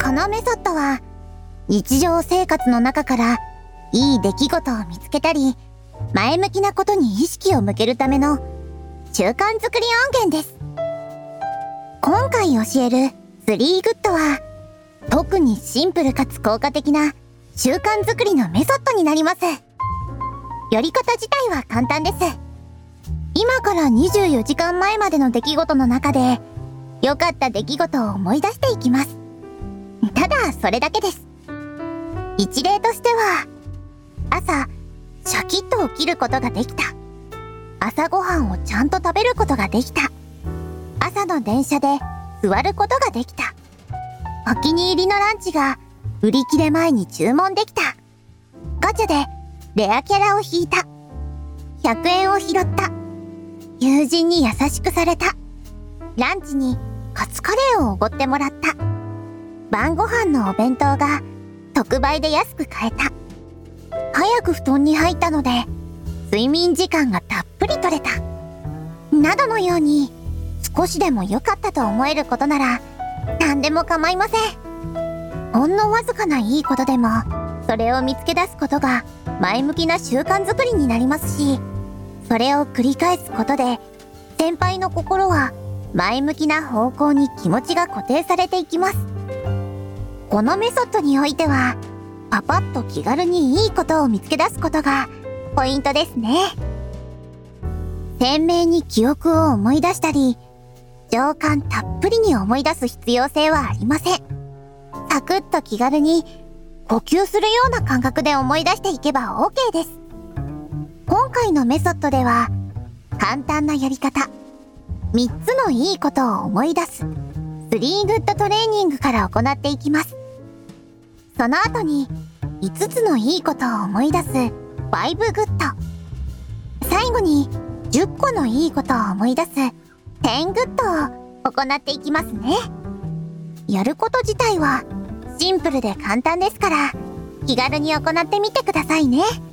このメソッドは日常生活の中からいい出来事を見つけたり、前向きなことに意識を向けるための習慣づくり音源です。今回教える3グッドは特にシンプルかつ効果的な習慣づくりのメソッドになります。やり方自体は簡単です。今から24時間前までの出来事の中で良かった出来事を思い出していきます。ただそれだけです。一例としては、朝シャキッと起きることができた。朝ごはんをちゃんと食べることができた。朝の電車で座ることができた。お気に入りのランチが売り切れ前に注文できた。ガチャでレアキャラを引いた。100円を拾った。友人に優しくされた。ランチにカツカレーをおごってもらった。晩ご飯のお弁当が特売で安く買えた。早く布団に入ったので睡眠時間がたっぷり取れた。などのように少しでも良かったと思えることなら何でも構いません。ほんのわずかないいことでもそれを見つけ出すことが前向きな習慣づくりになりますし、それを繰り返すことで先輩の心は前向きな方向に気持ちが固定されていきます。このメソッドにおいてはパパッと気軽にいいことを見つけ出すことがポイントですね。鮮明に記憶を思い出したり、情感たっぷりに思い出す必要性はありません。サクッと気軽に呼吸するような感覚で思い出していけば OK です。今回のメソッドでは簡単なやり方、3つのいいことを思い出す3グッドトレーニングから行っていきます。その後に5つのいいことを思い出す5グッド。最後に10個のいいことを思い出す10グッドを行っていきますね。やること自体はシンプルで簡単ですから気軽に行ってみてくださいね。